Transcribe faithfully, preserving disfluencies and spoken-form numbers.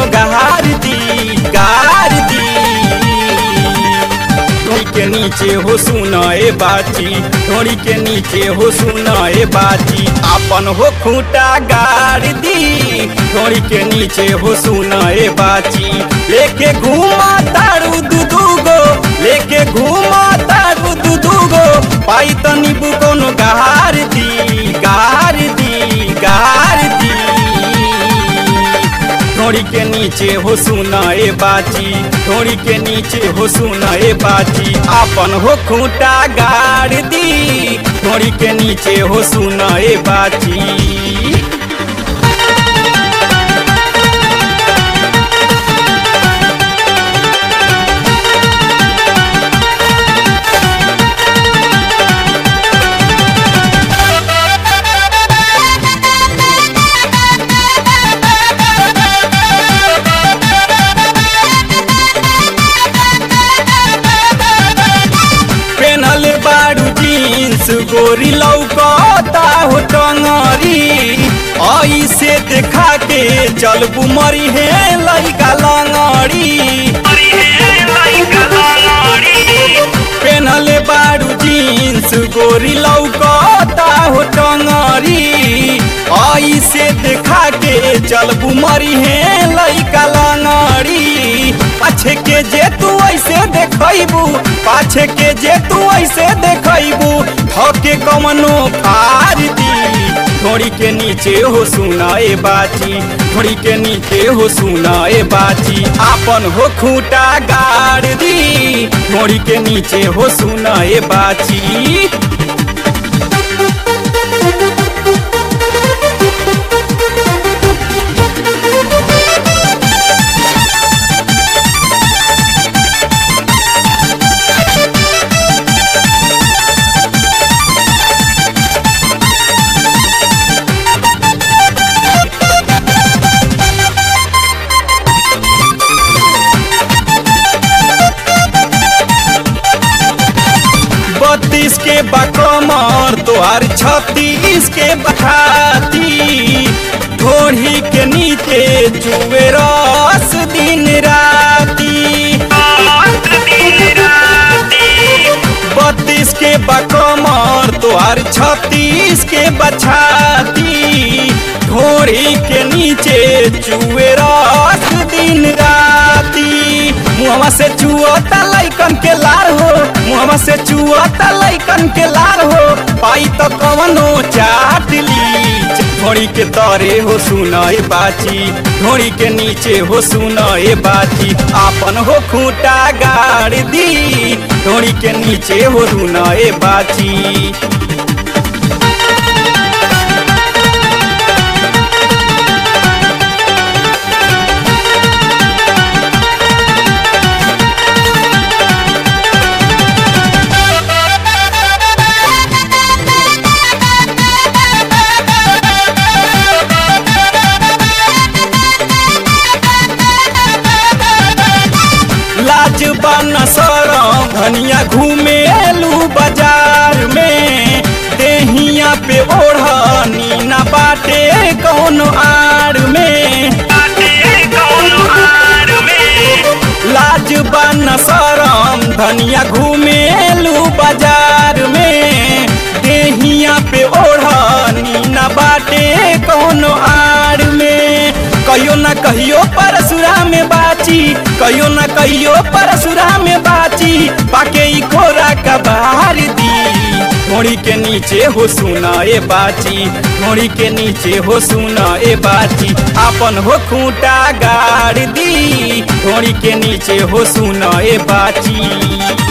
कोनो गार दी गार दी ढोड़ी के नीचे हो सुना ए बाची ढोड़ी के नीचे हो सुना ए बाची अपन हो खूंटा गाड़ दी ढोड़ी के नीचे हो सुना ए बाची लेके घूमा तारू दूधू गो लेके घूमा तारू दूधू गो पाई तो नींबू कोनो गार दी गार दी गार दी ढोड़ी के नीचे हो सुना ए बाची ढोड़ी के नीचे हो सुना ए बाची अपन हो खूंटा गाड़ दी ढोड़ी के नीचे हो सुना ए बाची। बारू जींस गोरी लौकता हो टंगरी ऐसे देखा के चलबू मरी है लइका लंगड़ी पेनले बारू जींस गोरी लौकता हो टंगरी ऐसे देखा के चलबू मरी है लइका लंगड़ी पाछे के जे तू ऐसे देखबू पाछे के जे तू ऐसे देखबू थके कमनो फार दी ढोड़ी के नीचे हो सुना ए बाची ढोड़ी के नीचे हो सुना ए बाची आपन हो खूंटा गाड़ दी ढोड़ी के नीचे हो सुना ए बाची। बत्तीस के बकमर तोहार छत्तीस के बखाती ढोड़ी के नीचे चुए रस दिन राती बत्तीस के बकमर तोहार छत्तीस के बछाती ढोड़ी के नीचे चुए रस दिन राती मुहवा से चुअता लइकन के लार हो मुहवा से चुअता लइकन के लार हो पाई तो कवनो चाट ली ढोड़ी के तरे हो सुना ए बाची ढोड़ी के नीचे हो सुना ए बाची आपन हो खूंटा गाड़ दी ढोड़ी के नीचे हो सुना ए बाची। लाजबा नसरम धनिया घूमेलू बाजार में देहिया पे ओढ़नी ना बाटे कौनो आड़ में लाजबा नसरम धनिया घूमेलू बाजार में देहिया पे ओढ़नी ना बाटे कौनो आड़ में कहियो ना कहियो परसुरा में बाची कहियो ना कहियो परसुरा में बाची पाके ई खोरा का बाहर दी ढोड़ी के नीचे हो सुना ए बाची ढोड़ी के नीचे हो सुना ए बाची आपन हो खूंटा गाड़ दी ढोड़ी के नीचे हो सुना ए बाची।